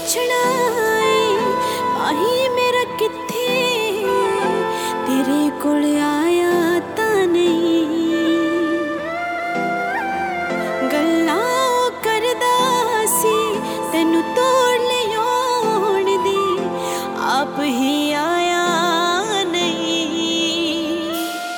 ਪੁੱਛਣਾ ਆਹੀ ਮੇਰਾ ਕਿੱਥੇ ਤੇਰੇ ਕੋਲ ਆਇਆ ਤਾਂ ਨਹੀਂ। ਗੱਲਾਂ ਉਹ ਕਰਦਾ ਸੀ ਤੈਨੂੰ ਤੋੜ ਲਿਆਉਣ ਦੀ, ਆਪ ਹੀ ਆਇਆ नहीं।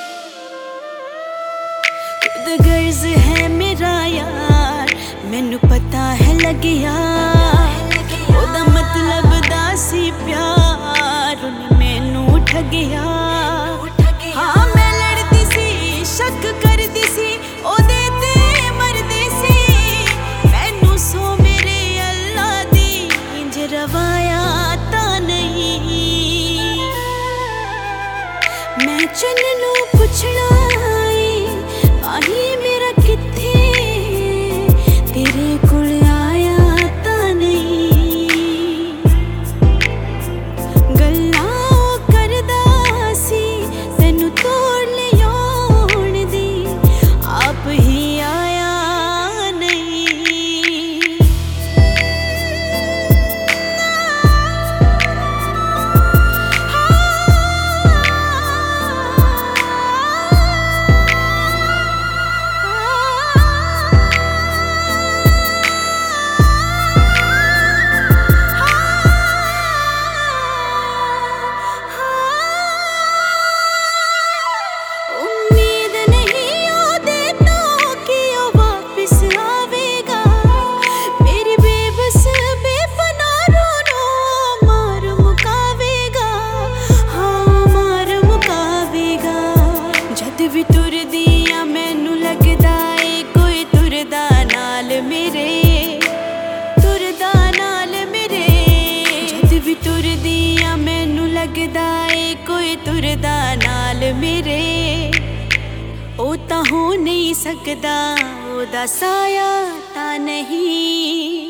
खुद गर्ज है मेरा यार मैनू पता है लगिया, ओदा मतलब दा सी प्यार उन्हें मैनू ठगिया। हाँ मैं लड़दी सी शक करदी सी ओदे ते मरदी सी, मैनू सो मेरे अल्लाह दी इंज रवाया तां नहीं। मैं चन्नू पुछना आही मेरा किथे तेरे कोल आया तां नहीं। गल्लां ओह करदा सी तैनू तोड़ लियाउण दी, आप ही आया नहीं। भी तुरदी आ मैनू लगदा ए कोई तुरदा नाल मेरे, तुरदा नाल मेरे। जद भी तुरदी आ मैनू लगदा ए कोई तुरदा नाल मेरे, ओ तां हो नहीं सकदा ओदा साया तां नहीं।